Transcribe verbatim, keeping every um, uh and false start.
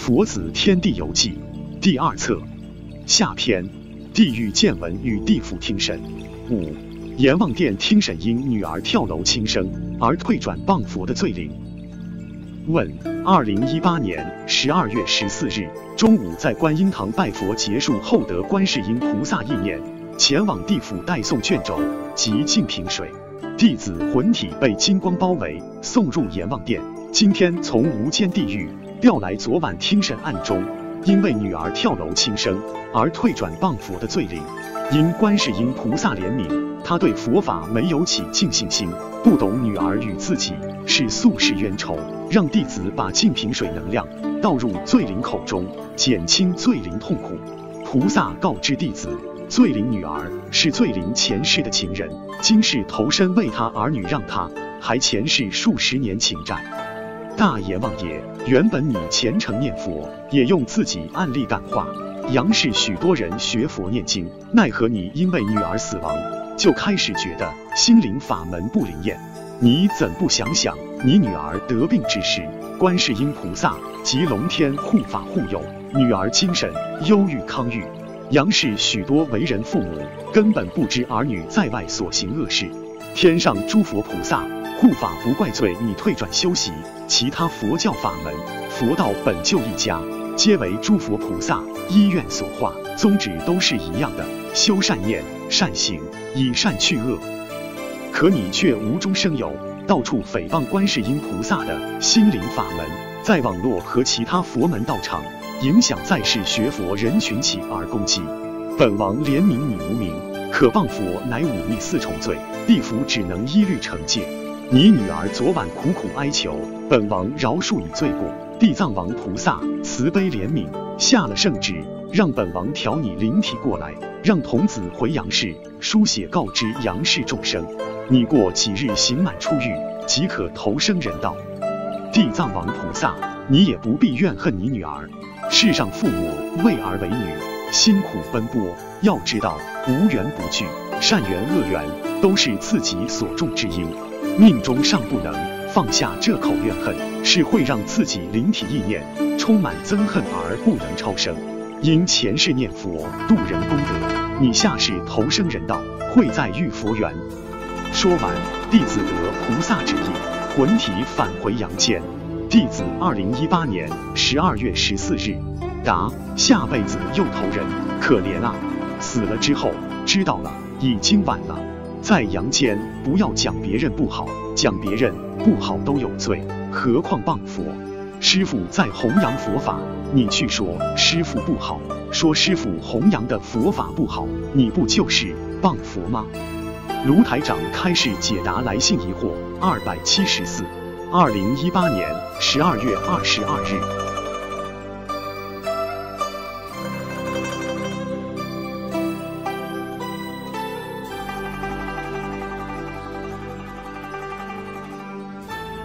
佛子天地游记》第二册下篇，地狱见闻与地府听审。五、阎王殿听审因女儿跳楼轻生而退转谤佛的罪灵。问：二零一八年十二月十四日中午，在观音堂拜佛结束后，得观世音菩萨意念，前往地府代送卷轴及净瓶水，弟子魂体被金光包围，送入阎王殿。今天从无间地狱调来昨晚听审案中因为女儿跳楼轻生而退转谤佛的罪灵。因观世音菩萨怜悯，他对佛法没有起敬信心，不懂女儿与自己是宿世冤仇，让弟子把净瓶水能量倒入罪灵口中，减轻罪灵痛苦。菩萨告知弟子，罪灵女儿是罪灵前世的情人，今世投身为他儿女，让他还前世数十年情债。大阎王爷，原本你虔诚念佛，也用自己案例感化，杨氏许多人学佛念经，奈何你因为女儿死亡，就开始觉得心灵法门不灵验。你怎不想想，你女儿得病之时，观世音菩萨及龙天护法护佑，女儿精神忧郁康愈。杨氏许多为人父母，根本不知儿女在外所行恶事，天上诸佛菩萨护法不怪罪你退转修习其他佛教法门，佛道本就一家，皆为诸佛菩萨依愿所化，宗旨都是一样的，修善念善行，以善去恶。可你却无中生有，到处诽谤观世音菩萨的心灵法门，在网络和其他佛门道场影响在世学佛人群起而攻击。本王怜悯你无名，可谤佛乃忤逆四重罪，地府只能依律惩戒。你女儿昨晚苦苦哀求，本王饶恕你罪过，地藏王菩萨慈悲怜悯，下了圣旨，让本王调你灵体过来，让童子回阳世书写告知阳世众生，你过几日刑满出狱，即可投生人道。地藏王菩萨，你也不必怨恨你女儿，世上父母为儿为女辛苦奔波，要知道无缘不聚，善缘恶缘都是自己所种之因，命中尚不能放下这口怨恨，是会让自己灵体意念充满憎恨而不能超生。因前世念佛度人功德，你下世投生人道，会在遇佛缘。说完，弟子得菩萨旨意，魂体返回阳间。弟子二零一八年十二月十四日。答：下辈子又投人，可怜啊！死了之后知道了，已经晚了。在阳间不要讲别人不好，讲别人不好都有罪，何况谤佛。师父在弘扬佛法，你去说师父不好，说师父弘扬的佛法不好，你不就是谤佛吗？卢台长开示解答来信疑惑二百七十四，二零一八年十二月二十二日。